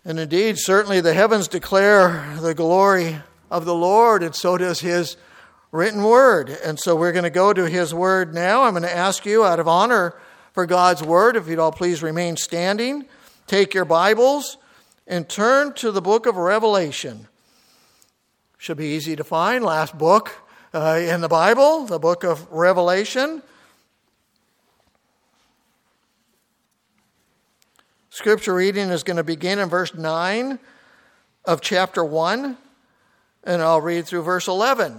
And indeed, certainly the heavens declare the glory of the Lord, and so does His written word. And so we're going to go to His word now. I'm going to ask you, out of honor for God's word, if you'd all please remain standing, take your Bibles and turn to the book of Revelation. Should be easy to find. Last book in the Bible, the book of Revelation. Scripture reading is going to begin in verse 9 of chapter 1, and I'll read through verse 11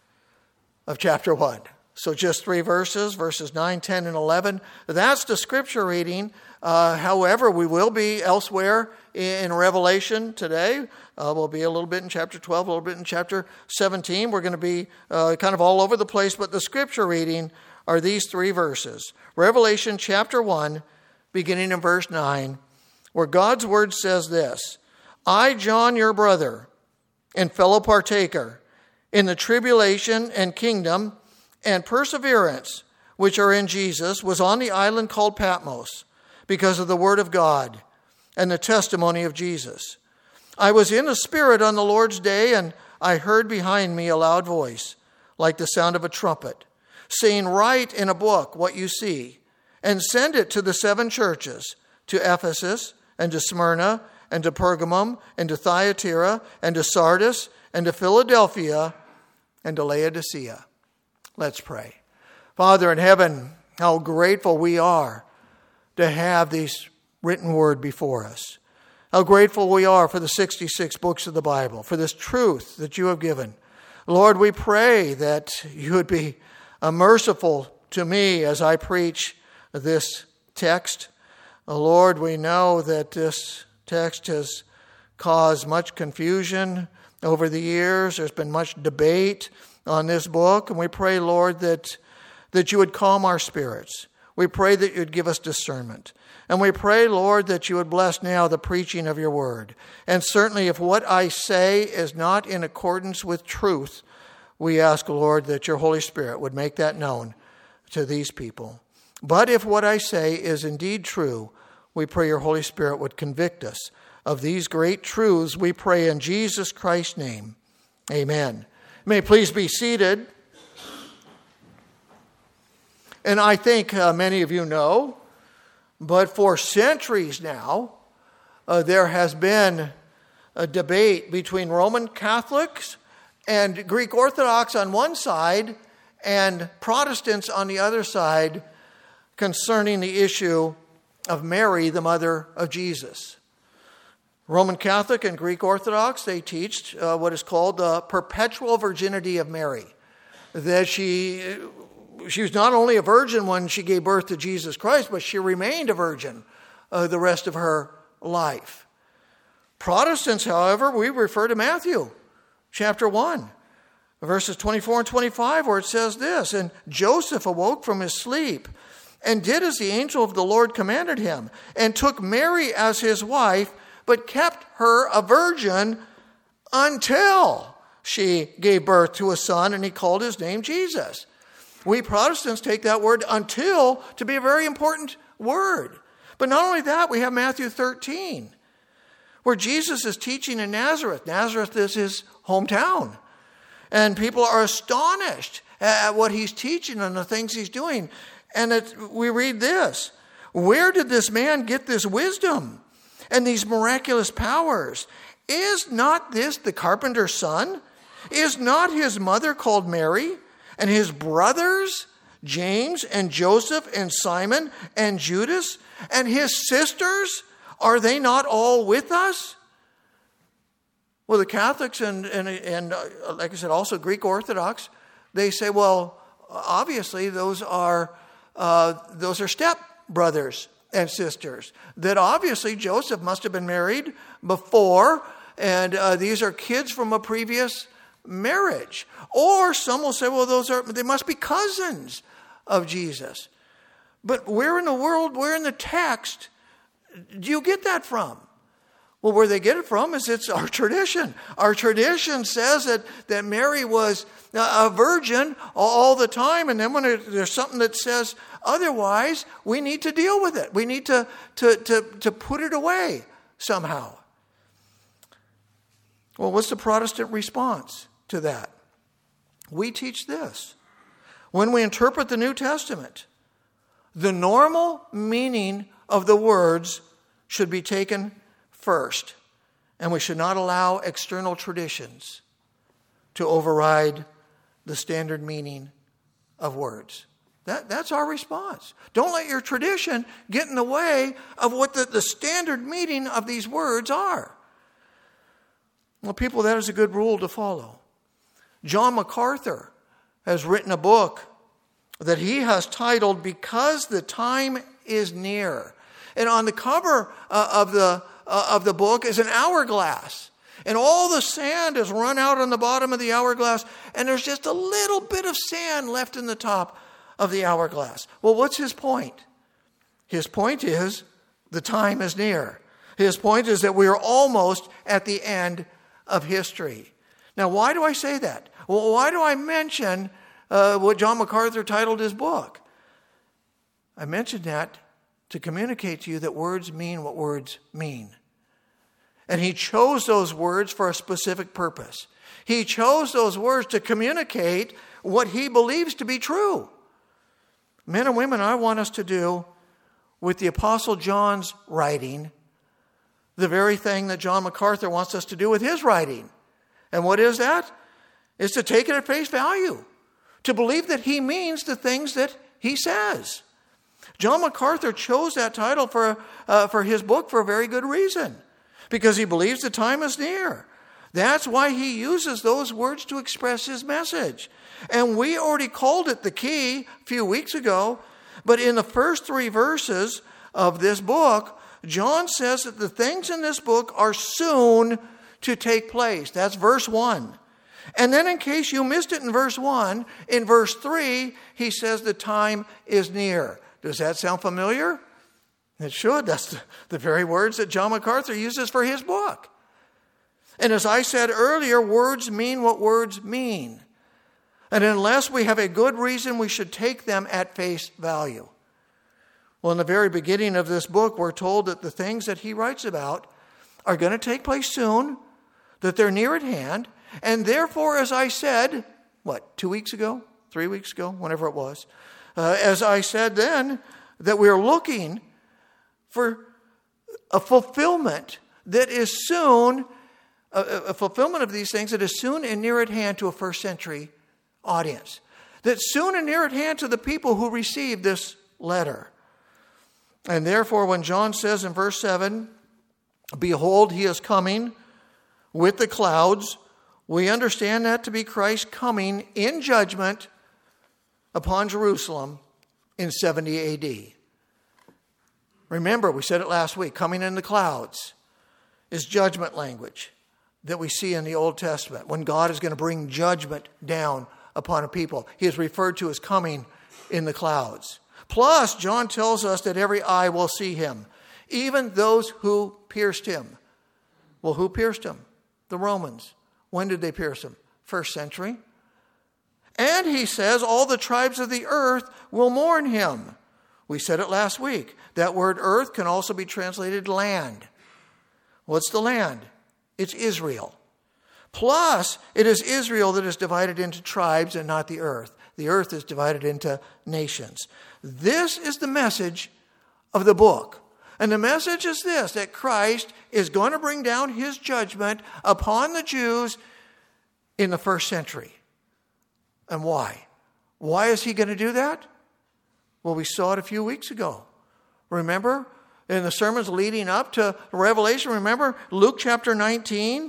of chapter 1. So just 3 verses, verses 9, 10, and 11. That's the scripture reading. However, we will be elsewhere in Revelation today. We'll be a little bit in chapter 12, a little bit in chapter 17. We're going to be kind of all over the place, but the scripture reading are these 3 verses. Revelation chapter 1, beginning in verse 9, where God's word says this: I, John, your brother, and fellow partaker in the tribulation and kingdom and perseverance which are in Jesus, was on the island called Patmos because of the word of God and the testimony of Jesus. I was in the Spirit on the Lord's day, and I heard behind me a loud voice, like the sound of a trumpet, saying, write in a book what you see, and send it to the 7 churches, to Ephesus, and to Smyrna, and to Pergamum, and to Thyatira, and to Sardis, and to Philadelphia, and to Laodicea. Let's pray. Father in heaven, how grateful we are to have this written word before us. How grateful we are for the 66 books of the Bible, for this truth that you have given. Lord, we pray that you would be merciful to me as I preach this text. Lord, we know that this text has caused much confusion over the years. There's been much debate on this book, and we pray, Lord, that you would calm our spirits. We pray that you'd give us discernment. And we pray, Lord, that you would bless now the preaching of your word. And certainly if what I say is not in accordance with truth, we ask, Lord, that your Holy Spirit would make that known to these people. But if what I say is indeed true, we pray your Holy Spirit would convict us of these great truths. We pray in Jesus Christ's name. Amen. You may please be seated. And I think many of you know, but for centuries now, there has been a debate between Roman Catholics and Greek Orthodox on one side and Protestants on the other side concerning the issue of Mary, the mother of Jesus. Roman Catholic and Greek Orthodox, they teach what is called the perpetual virginity of Mary. That she was not only a virgin when she gave birth to Jesus Christ, but she remained a virgin the rest of her life. Protestants, however, we refer to Matthew chapter 1, verses 24 and 25, where it says this: and Joseph awoke from his sleep and did as the angel of the Lord commanded him, and took Mary as his wife, but kept her a virgin until she gave birth to a son, and he called his name Jesus. We Protestants take that word until to be a very important word. But not only that, we have Matthew 13, where Jesus is teaching in Nazareth. Nazareth is his hometown. And people are astonished at what he's teaching and the things he's doing. And we read this: where did this man get this wisdom and these miraculous powers? Is not this the carpenter's son? Is not his mother called Mary? And his brothers, James and Joseph and Simon and Judas, and his sisters, are they not all with us? Well, the Catholics and like I said, also Greek Orthodox, they say, well, obviously those are step brothers and sisters. That obviously Joseph must have been married before, and these are kids from a previous marriage. Or some will say, well, they must be cousins of Jesus. But where in the world, where in the text do you get that from? Well, where they get it from is it's our tradition. Our tradition says that Mary was a virgin all the time, and then when there's something that says otherwise, we need to deal with it. We need to put it away somehow. Well, what's the Protestant response to that? We teach this. When we interpret the New Testament, the normal meaning of the words should be taken first, and we should not allow external traditions to override the standard meaning of words. That's our response. Don't let your tradition get in the way of what the standard meaning of these words are. Well, people, that is a good rule to follow. John MacArthur has written a book that he has titled, Because the Time is Near. And on the cover of the book is an hourglass. And all the sand is run out on the bottom of the hourglass, and there's just a little bit of sand left in the top of the hourglass. Well, what's his point? His point is the time is near. His point is that we are almost at the end of history. Now, why do I say that? Well, why do I mention what John MacArthur titled his book? I mentioned that to communicate to you that words mean what words mean. And he chose those words for a specific purpose. He chose those words to communicate what he believes to be true. Men and women, I want us to do with the Apostle John's writing the very thing that John MacArthur wants us to do with his writing. And what is that? It's to take it at face value. To believe that he means the things that he says. John MacArthur chose that title for his book for a very good reason. Because he believes the time is near. That's why he uses those words to express his message. And we already called it the key a few weeks ago. But in the first 3 verses of this book, John says that the things in this book are soon to take place. That's verse 1. And then in case you missed it in verse 1, in verse 3, he says the time is near. Does that sound familiar? It should. That's the very words that John MacArthur uses for his book. And as I said earlier, words mean what words mean. And unless we have a good reason, we should take them at face value. Well, in the very beginning of this book, we're told that the things that he writes about are going to take place soon, that they're near at hand, and therefore, as I said, 2 weeks ago, 3 weeks ago, whenever it was, as I said then, that we're looking for a fulfillment that is soon, a fulfillment of these things that is soon and near at hand to a first century audience. That's soon and near at hand to the people who received this letter. And therefore, when John says in verse 7, behold, he is coming with the clouds, we understand that to be Christ coming in judgment upon Jerusalem in 70 AD. Remember, we said it last week, coming in the clouds is judgment language that we see in the Old Testament. When God is going to bring judgment down upon a people, he is referred to as coming in the clouds. Plus, John tells us that every eye will see him, even those who pierced him. Well, who pierced him? The Romans. When did they pierce him? First century. And he says all the tribes of the earth will mourn him. We said it last week. That word earth can also be translated land. What's the land? It's Israel. Plus, it is Israel that is divided into tribes and not the earth. The earth is divided into nations. This is the message of the book. And the message is this, that Christ is going to bring down his judgment upon the Jews in the first century. And why? Why is he going to do that? Well, we saw it a few weeks ago. Remember? In the sermons leading up to Revelation, remember Luke chapter 19?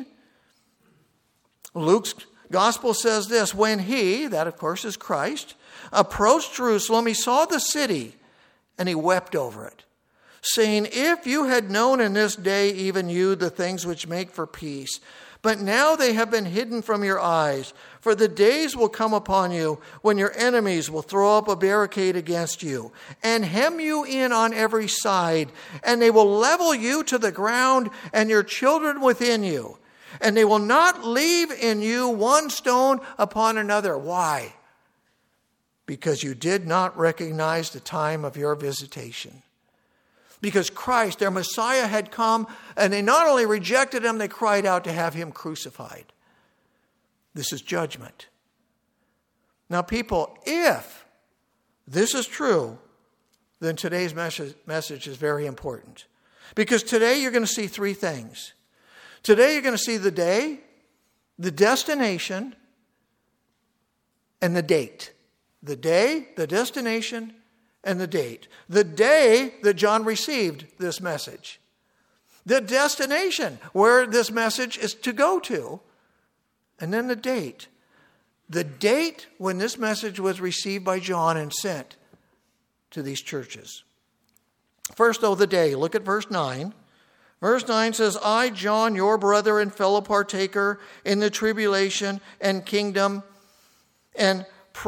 Luke's gospel says this, when he, that of course is Christ, approached Jerusalem, he saw the city and he wept over it, saying, if you had known in this day, even you, the things which make for peace, but now they have been hidden from your eyes. For the days will come upon you when your enemies will throw up a barricade against you and hem you in on every side, and they will level you to the ground and your children within you. And they will not leave in you one stone upon another. Why? Because you did not recognize the time of your visitation. Because Christ, their Messiah, had come, and they not only rejected him, they cried out to have him crucified. This is judgment. Now, people, if this is true, then today's message is very important. Because today you're going to see three things. Today you're going to see the day, the destination, and the date. The day, the destination, and the date. The day that John received this message. The destination where this message is to go to. And then the date. The date when this message was received by John and sent to these churches. First, though, the day. Look at verse 9. Verse 9 says, I, John, your brother and fellow partaker in the tribulation and kingdom and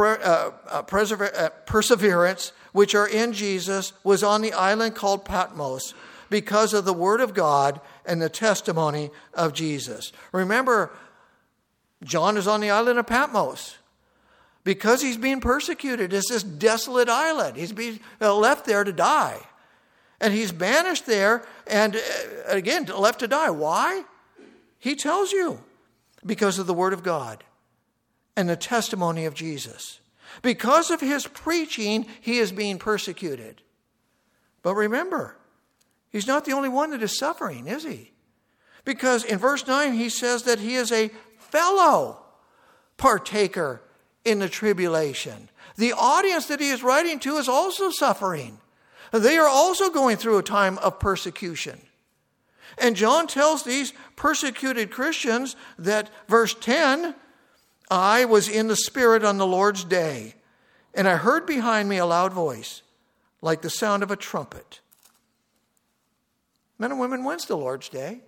perseverance, which are in Jesus, was on the island called Patmos because of the word of God and the testimony of Jesus. Remember, John is on the island of Patmos because he's being persecuted. It's this desolate island. He's being left there to die. And he's banished there and, again, left to die. Why? He tells you. Because of the word of God and the testimony of Jesus. Because of his preaching, he is being persecuted. But remember, he's not the only one that is suffering, is he? Because in verse 9, he says that he is a fellow partaker in the tribulation. The audience that he is writing to is also suffering. They are also going through a time of persecution. And John tells these persecuted Christians that, verse 10, I was in the Spirit on the Lord's day, and I heard behind me a loud voice, like the sound of a trumpet. Men and women, when's the Lord's day?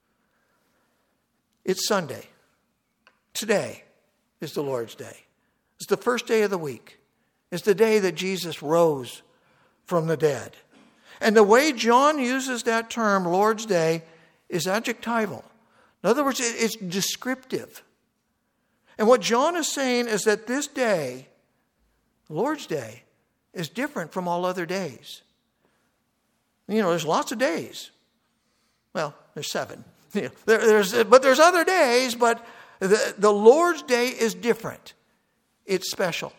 It's Sunday. Today is the Lord's day. It's the first day of the week. It's the day that Jesus rose from the dead. And the way John uses that term, Lord's Day, is adjectival. In other words, it's descriptive. And what John is saying is that this day, Lord's Day, is different from all other days. You know, there's lots of days. Well, there's 7. But there's other days, but the Lord's Day is different. It's special.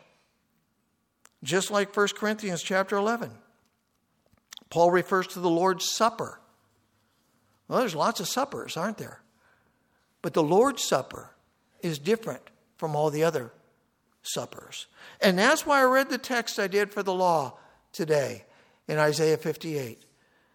Just like 1 Corinthians chapter 11. Paul refers to the Lord's Supper. Well, there's lots of suppers, aren't there? But the Lord's Supper is different from all the other suppers. And that's why I read the text I did for the law today in Isaiah 58.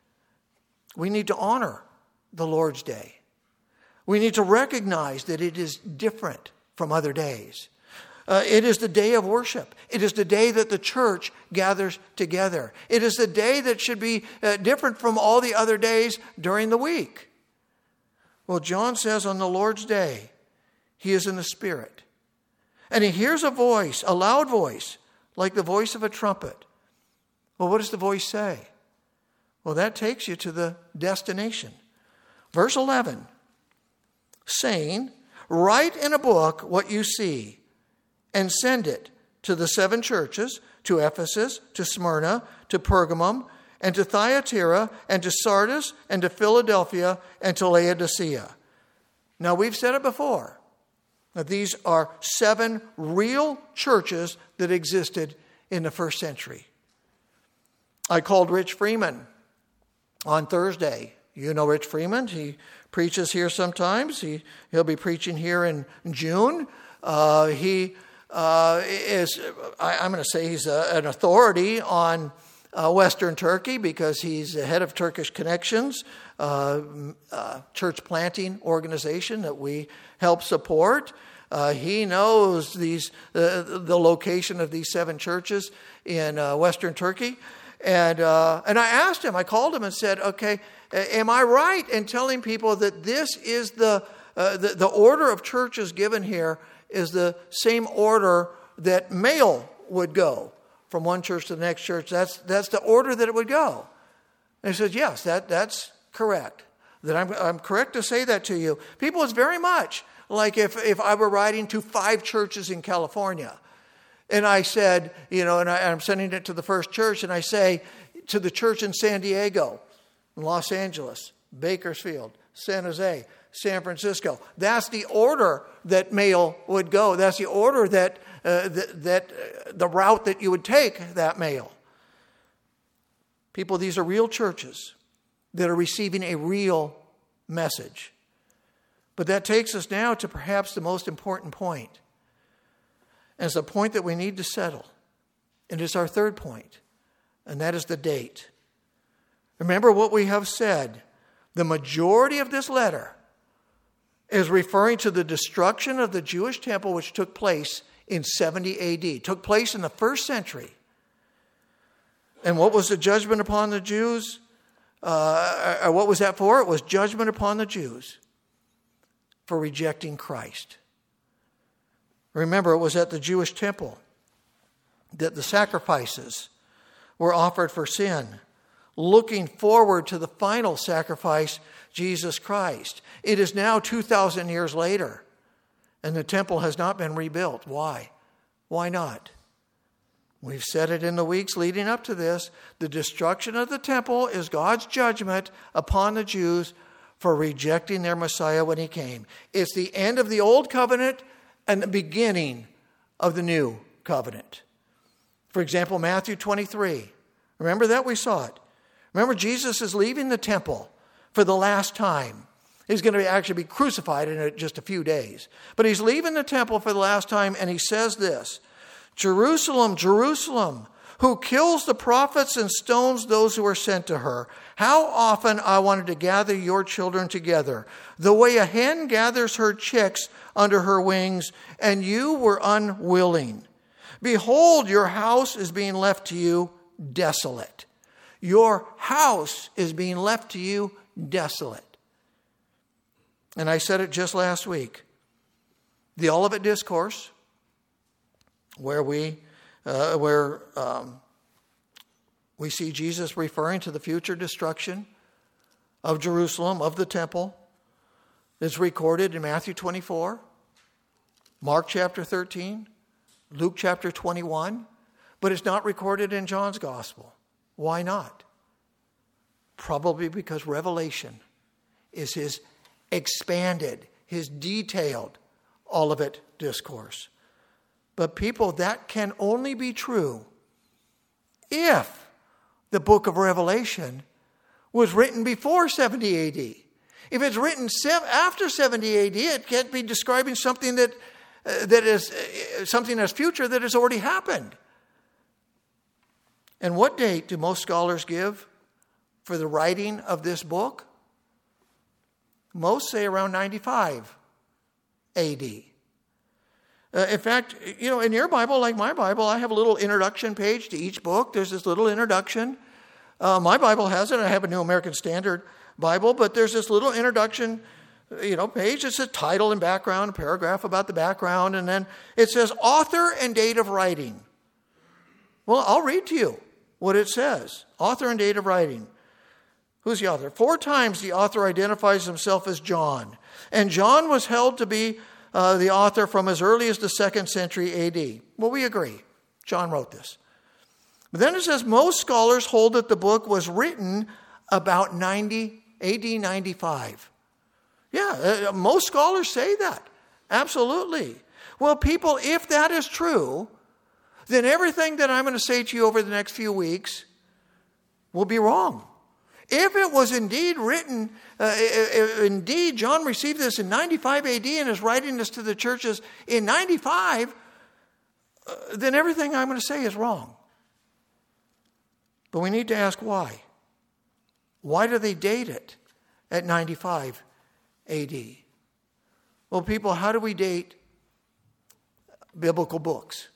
We need to honor the Lord's Day. We need to recognize that it is different from other days. It is the day of worship. It is the day that the church gathers together. It is the day that should be different from all the other days during the week. Well, John says on the Lord's day, he is in the Spirit. And he hears a voice, a loud voice, like the voice of a trumpet. Well, what does the voice say? Well, that takes you to the destination. Verse 11, saying, write in a book what you see, and send it to the 7 churches, to Ephesus, to Smyrna, to Pergamum, and to Thyatira, and to Sardis, and to Philadelphia, and to Laodicea. Now, we've said it before, that these are 7 real churches that existed in the first century. I called Rich Freeman on Thursday. You know Rich Freeman. He preaches here sometimes. He'll be preaching here in June. He is, I'm going to say he's an authority on Western Turkey because he's the head of Turkish Connections, church planting organization that we help support. He knows the location of these 7 churches in Western Turkey. And I asked him, I called him and said, okay, am I right in telling people that this is the order of churches given here is the same order that mail would go from one church to the next church? That's the order that it would go. And he said, yes, that's correct. That I'm correct to say that to you. People, it's very much like if I were writing to 5 churches in California, and I said, and I'm sending it to the first church, and I say, to the church in San Diego, Los Angeles, Bakersfield, San Jose, San Francisco. That's the order that mail would go. That's the order that the route that you would take that mail. People, these are real churches that are receiving a real message. But that takes us now to perhaps the most important point. And it's a point that we need to settle. And it's our third point, and that is the date. Remember what we have said. The majority of this letter is referring to the destruction of the Jewish temple, which took place in 70 AD. Took place in the first century. And what was the judgment upon the Jews? What was that for? It was judgment upon the Jews for rejecting Christ. Remember, it was at the Jewish temple that the sacrifices were offered for sin, looking forward to the final sacrifice, Jesus Christ. It is now 2,000 years later, and the temple has not been rebuilt. Why? Why not? We've said it in the weeks leading up to this. The destruction of the temple is God's judgment upon the Jews for rejecting their Messiah when he came. It's the end of the old covenant and the beginning of the new covenant. For example, Matthew 23. Remember that? We saw it. Remember, Jesus is leaving the temple for the last time. He's going to actually be crucified in just a few days. But he's leaving the temple for the last time, and he says this, Jerusalem, Jerusalem, who kills the prophets and stones those who are sent to her. How often I wanted to gather your children together, the way a hen gathers her chicks under her wings, and you were unwilling. Behold, your house is being left to you desolate. Your house is being left to you desolate. And I said it just last week. The Olivet Discourse, where we see Jesus referring to the future destruction of Jerusalem, of the temple, is recorded in Matthew 24, Mark chapter 13, Luke chapter 21, but it's not recorded in John's gospel. Why not? Probably because Revelation is his expanded, his detailed Olivet Discourse. But people, that can only be true if the book of Revelation was written before 70 AD. If it's written after 70 AD, it can't be describing something that is something as future that has already happened. And what date do most scholars give for the writing of this book? Most say around 95 AD. In fact, in your Bible, like my Bible, I have a little introduction page to each book. There's this little introduction. My Bible has it. I have a New American Standard Bible, but there's this little introduction, page. It's a title and background, a paragraph about the background, and then it says author and date of writing. Well, I'll read to you what it says. Author and date of writing. Who's the author? 4 times the author identifies himself as John. And John was held to be the author from as early as the 2nd century AD. Well, we agree. John wrote this. But then it says most scholars hold that the book was written about AD 95. Yeah, most scholars say that. Absolutely. Well, people, if that is true, then everything that I'm going to say to you over the next few weeks will be wrong. If it was indeed written, indeed John received this in 95 AD and is writing this to the churches in 95, then everything I'm going to say is wrong. But we need to ask why. Why do they date it at 95 AD? Well, people, how do we date biblical books?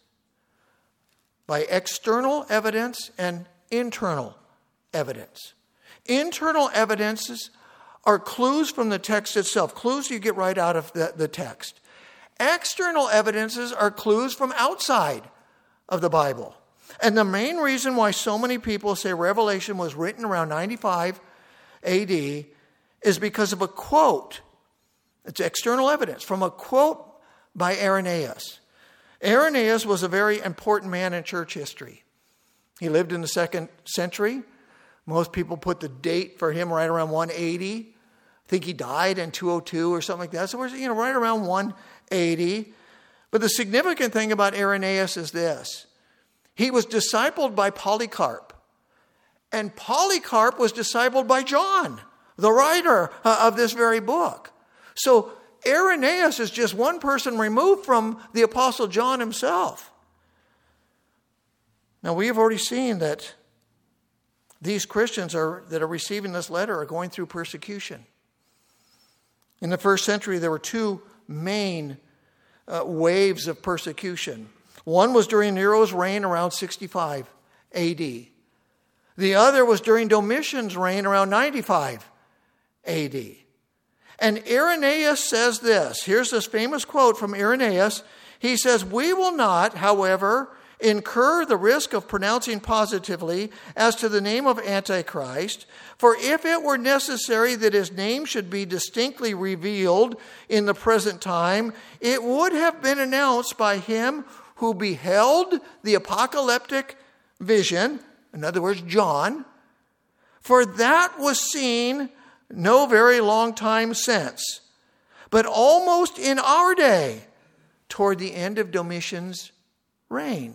By external evidence and internal evidence. Internal evidences are clues from the text itself, clues you get right out of the text. External evidences are clues from outside of the Bible. And the main reason why so many people say Revelation was written around 95 AD is because of a quote. It's external evidence from a quote by Irenaeus. Irenaeus was a very important man in church history. He lived in the 2nd century Most people put the date for him right around 180. I think he died in 202 or something like that. So we're right around 180. But the significant thing about Irenaeus is this. He was discipled by Polycarp. And Polycarp was discipled by John, the writer of this very book. So Irenaeus is just one person removed from the Apostle John himself. Now, we have already seen that these Christians that are receiving this letter are going through persecution. In the first century, there were two main waves of persecution. One was during Nero's reign around 65 AD. The other was during Domitian's reign around 95 AD. And Irenaeus says this. Here's this famous quote from Irenaeus. He says, "We will not, however, incur the risk of pronouncing positively as to the name of Antichrist, for if it were necessary that his name should be distinctly revealed in the present time, it would have been announced by him who beheld the apocalyptic vision," in other words, John, "for that was seen no very long time since, but almost in our day, toward the end of Domitian's reign."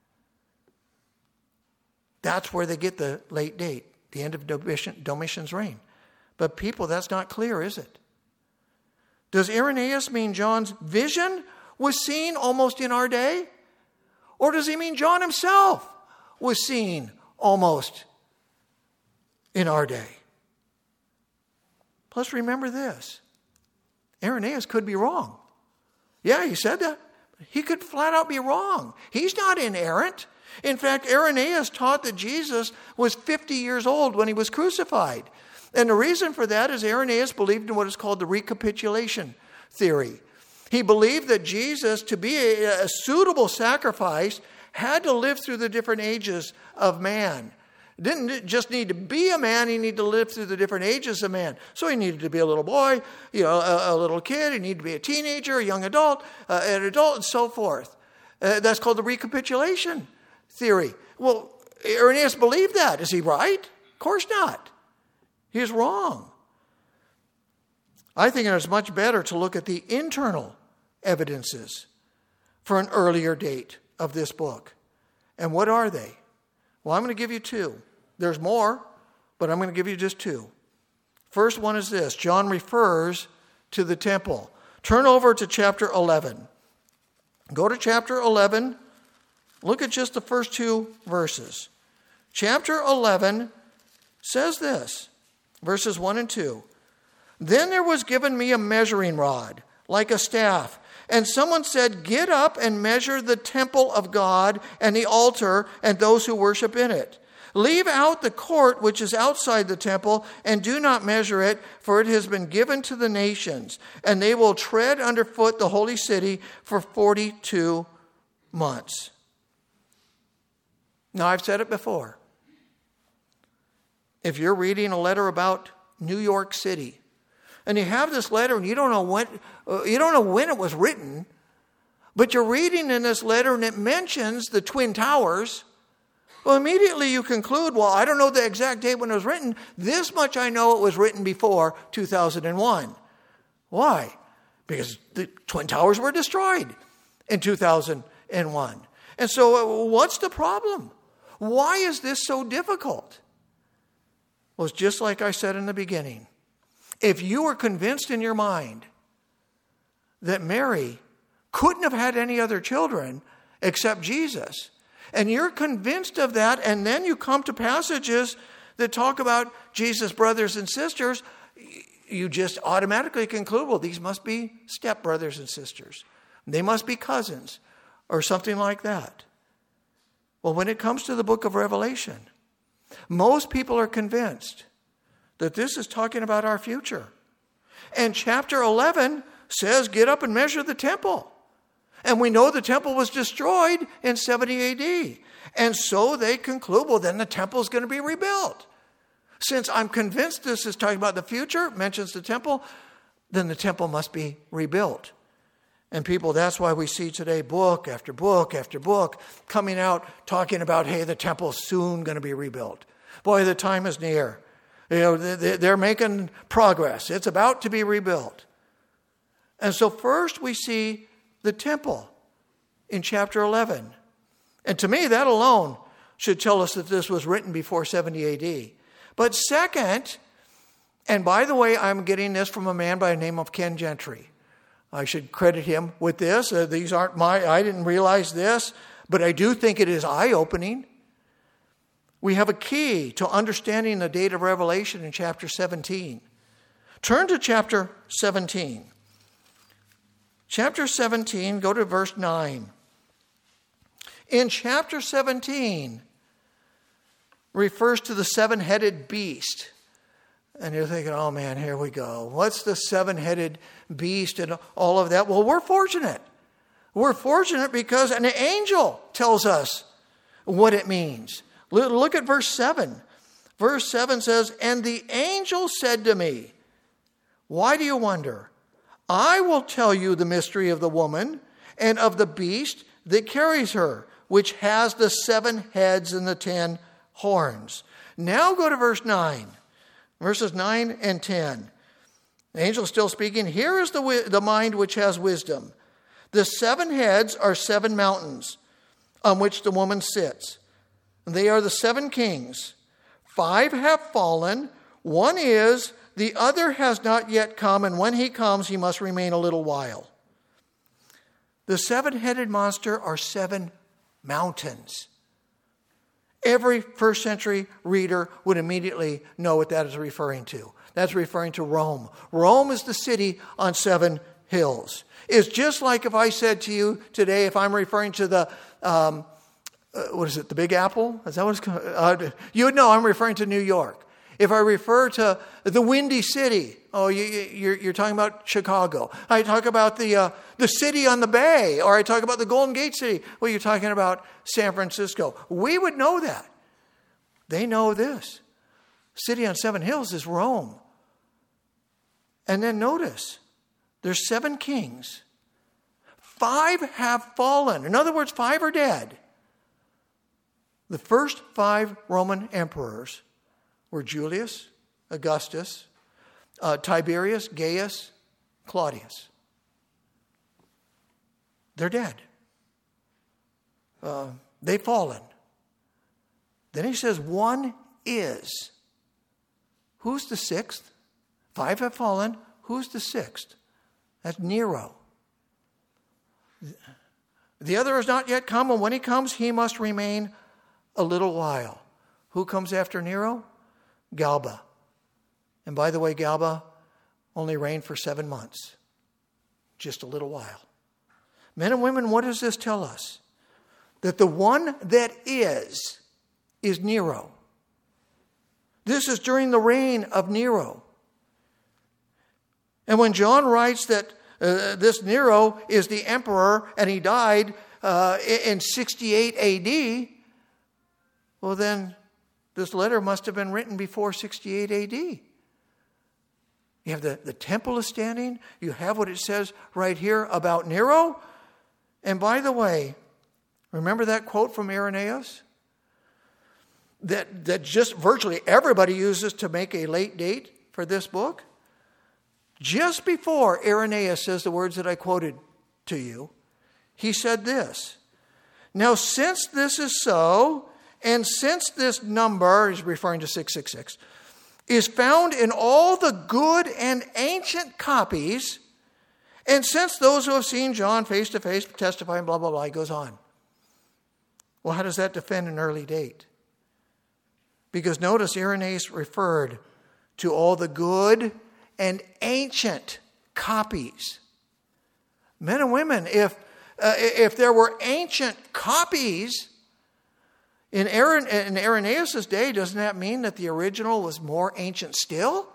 That's where they get the late date, the end of Domitian's reign. But people, that's not clear, is it? Does Irenaeus mean John's vision was seen almost in our day? Or does he mean John himself was seen almost in our day? Plus, remember this. Irenaeus could be wrong. Yeah, he said that. He could flat out be wrong. He's not inerrant. In fact, Irenaeus taught that Jesus was 50 years old when he was crucified. And the reason for that is Irenaeus believed in what is called the recapitulation theory. He believed that Jesus, to be a suitable sacrifice, had to live through the different ages of man. Didn't just need to be a man, he needed to live through the different ages of man. So he needed to be a little boy, a little kid, he needed to be a teenager, a young adult, an adult, and so forth. That's called the recapitulation theory. Well, Irenaeus believed that. Is he right? Of course not. He is wrong. I think it is much better to look at the internal evidences for an earlier date of this book. And what are they? Well, I'm going to give you two. There's more, but I'm going to give you just two. First one is this. John refers to the temple. Turn over to chapter 11. Go to chapter 11. Look at just the first two verses. Chapter 11 says this, verses 1 and 2. "Then there was given me a measuring rod, like a staff. And someone said, 'Get up and measure the temple of God and the altar and those who worship in it. Leave out the court which is outside the temple and do not measure it, for it has been given to the nations, and they will tread underfoot the holy city for 42 months.'" Now, I've said it before. If you're reading a letter about New York City, and you have this letter and you don't know when it was written, but you're reading in this letter and it mentions the Twin Towers, well, immediately you conclude, well, I don't know the exact date when it was written. This much I know, it was written before 2001. Why? Because the Twin Towers were destroyed in 2001. And so what's the problem? Why is this so difficult? Well, it's just like I said in the beginning. If you were convinced in your mind that Mary couldn't have had any other children except Jesus, and you're convinced of that, and then you come to passages that talk about Jesus' brothers and sisters, you just automatically conclude, well, these must be stepbrothers and sisters. They must be cousins or something like that. Well, when it comes to the book of Revelation, most people are convinced that this is talking about our future. And chapter 11 says, get up and measure the temple. And we know the temple was destroyed in 70 AD. And so they conclude, well, then the temple is going to be rebuilt. Since I'm convinced this is talking about the future, mentions the temple, then the temple must be rebuilt. And people, that's why we see today book after book after book coming out talking about, hey, the temple's soon going to be rebuilt. Boy, the time is near. They're making progress. It's about to be rebuilt. And so first we see the temple in chapter 11. And to me, that alone should tell us that this was written before 70 AD. But second, and by the way, I'm getting this from a man by the name of Ken Gentry. I should credit him with this. These aren't I didn't realize this, but I do think it is eye-opening. We have a key to understanding the date of Revelation in chapter 17. Turn to chapter 17. Chapter 17, go to verse 9. In chapter 17, refers to the seven-headed beast. And you're thinking, oh man, here we go. What's the seven-headed beast and all of that? Well, we're fortunate. We're fortunate because an angel tells us what it means. Look at verse 7. Verse 7 says, and the angel said to me, why do you wonder? I will tell you the mystery of the woman and of the beast that carries her, which has the 7 heads and the 10 horns. Now go to verse 9. Verses 9 and 10. The angel still speaking. Here is the mind which has wisdom. The 7 heads are 7 mountains on which the woman sits. They are the 7 kings. 5 have fallen. 1 is, the other has not yet come, and when he comes, he must remain a little while. The 7-headed monster are 7 mountains. Every first century reader would immediately know what that is referring to. That's referring to Rome. Rome is the city on 7 hills. It's just like if I said to you today, if I'm referring to the, the Big Apple? Is that what it's called? You would know I'm referring to New York. If I refer to the Windy City, you're talking about Chicago. I talk about the city on the bay, or I talk about the Golden Gate City. Well, you're talking about San Francisco. We would know that. They know this. City on 7 hills is Rome. And then notice, there's 7 kings. 5 have fallen. In other words, 5 are dead. The first 5 Roman emperors were Julius, Augustus, Tiberius, Gaius, Claudius. They're dead. They've fallen. Then he says, 1 is. Who's the 6th? 5 have fallen. Who's the 6th? That's Nero. The other has not yet come, and when he comes, he must remain a little while. Who comes after Nero? Galba. And by the way, Galba only reigned for 7 months. Just a little while. Men and women, what does this tell us? That the one that is Nero. This is during the reign of Nero. And when John writes that this Nero is the emperor and he died in 68 AD, well then this letter must have been written before 68 AD. You have the temple is standing. You have what it says right here about Nero. And by the way, remember that quote from Irenaeus? That just virtually everybody uses to make a late date for this book? Just before Irenaeus says the words that I quoted to you, he said this. Now, since this is so, and since this number, he's referring to 666, is found in all the good and ancient copies, and since those who have seen John face to face testify, and blah, blah, blah, he goes on. Well, how does that defend an early date? Because notice Irenaeus referred to all the good and ancient copies. Men and women, if there were ancient copies in Irenaeus' day, doesn't that mean that the original was more ancient still?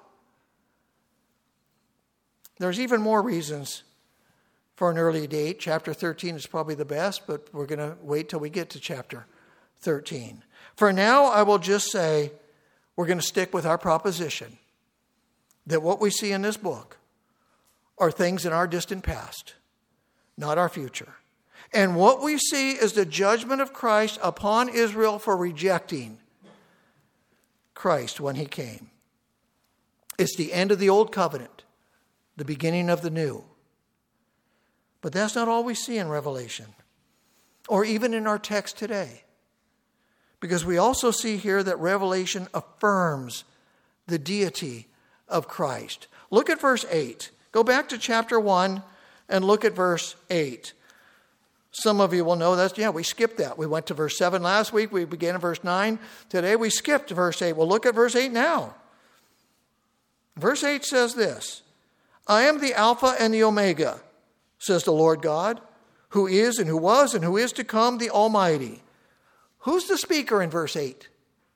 There's even more reasons for an early date. Chapter 13 is probably the best, but we're going to wait till we get to chapter 13. For now, I will just say we're going to stick with our proposition that what we see in this book are things in our distant past, not our future. And what we see is the judgment of Christ upon Israel for rejecting Christ when he came. It's the end of the old covenant, the beginning of the new. But that's not all we see in Revelation, or even in our text today. Because we also see here that Revelation affirms the deity of Christ. Look at verse 8. Go back to chapter 1 and look at verse 8. Some of you will know that. We skipped that. We went to verse 7 last week. We began in verse 9. Today we skipped verse 8. Well, look at verse 8 now. Verse 8 says this, I am the Alpha and the Omega, says the Lord God, who is and who was and who is to come, the Almighty. Who's the speaker in verse 8?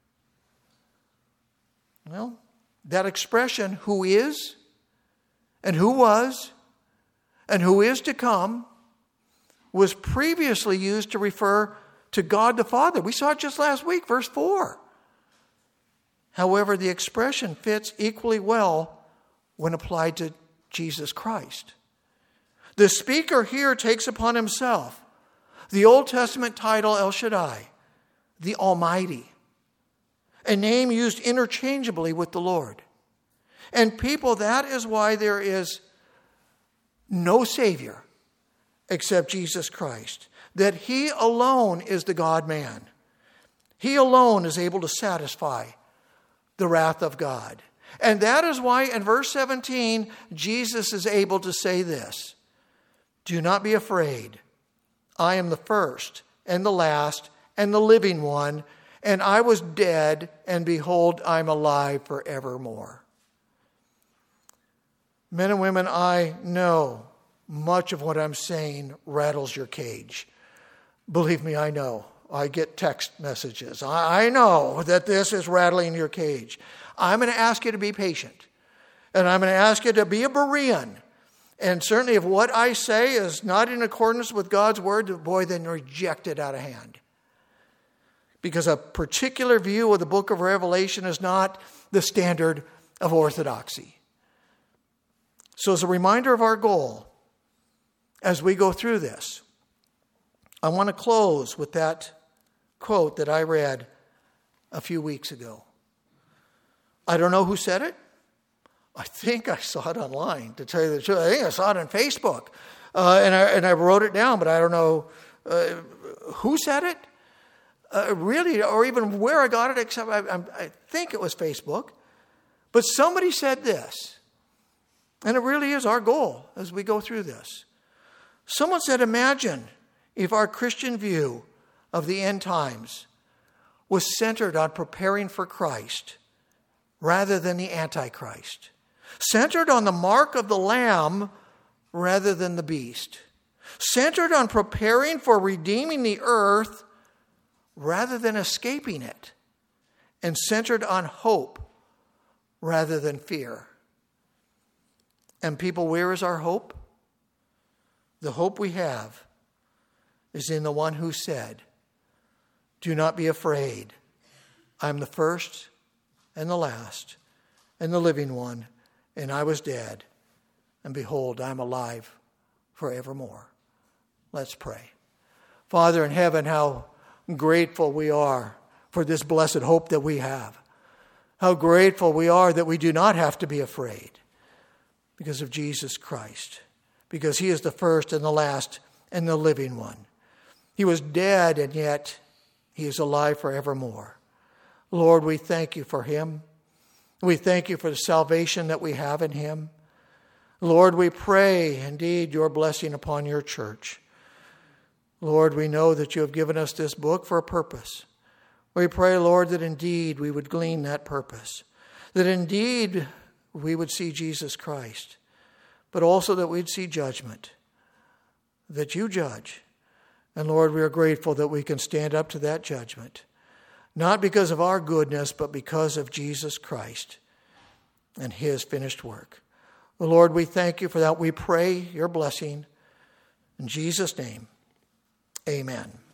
Well, that expression, who is and who was and who is to come, was previously used to refer to God the Father. We saw it just last week, verse 4. However, the expression fits equally well when applied to Jesus Christ. The speaker here takes upon himself the Old Testament title El Shaddai, the Almighty, a name used interchangeably with the Lord. And people, that is why there is no Savior except Jesus Christ, that he alone is the God-man. He alone is able to satisfy the wrath of God. And that is why in verse 17, Jesus is able to say this, do not be afraid. I am the first and the last and the living one, and I was dead, and behold, I'm alive forevermore. Men and women, I know much of what I'm saying rattles your cage. Believe me, I know. I get text messages. I know that this is rattling your cage. I'm going to ask you to be patient. And I'm going to ask you to be a Berean. And certainly if what I say is not in accordance with God's word, boy, then reject it out of hand. Because a particular view of the book of Revelation is not the standard of orthodoxy. So as a reminder of our goal, as we go through this, I want to close with that quote that I read a few weeks ago. I don't know who said it. I think I saw it online, to tell you the truth. I think I saw it on Facebook. And I wrote it down, but I don't know who said it, really, or even where I got it, except I think it was Facebook. But somebody said this, and it really is our goal as we go through this. Someone said, imagine if our Christian view of the end times was centered on preparing for Christ rather than the Antichrist. Centered on the mark of the Lamb rather than the beast. Centered on preparing for redeeming the earth rather than escaping it. And centered on hope rather than fear. And people, where is our hope? The hope we have is in the one who said, do not be afraid. I am the first and the last and the living one, and I was dead, and behold, I am alive forevermore. Let's pray. Father in heaven, how grateful we are for this blessed hope that we have. How grateful we are that we do not have to be afraid because of Jesus Christ, because he is the first and the last and the living one. He was dead, and yet he is alive forevermore. Lord, we thank you for him. We thank you for the salvation that we have in him. Lord, we pray indeed your blessing upon your church. Lord, we know that you have given us this book for a purpose. We pray, Lord, that indeed we would glean that purpose, that indeed we would see Jesus Christ, but also that we'd see judgment, that you judge. And Lord, we are grateful that we can stand up to that judgment, not because of our goodness, but because of Jesus Christ and his finished work. Lord, we thank you for that. We pray your blessing. In Jesus' name, amen.